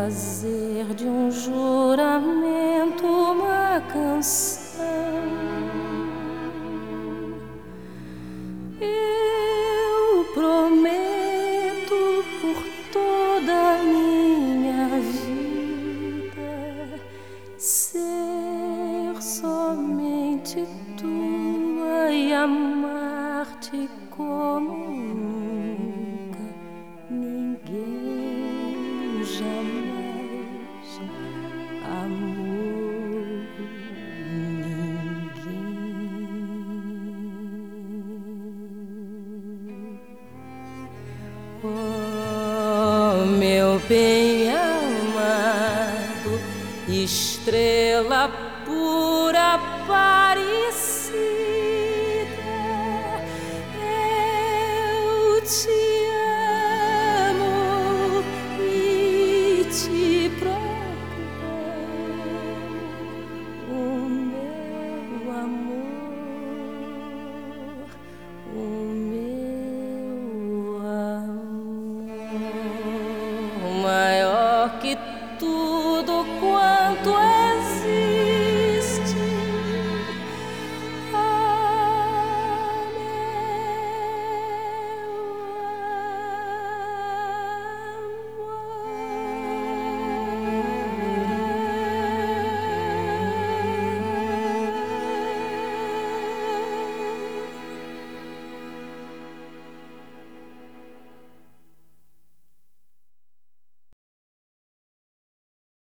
fazer de um juramento uma canção. Eu prometo por toda a minha vida ser somente tua e amar-te como nunca ninguém jamais amou ninguém. Oh, meu bem amado, estrela pura, Paris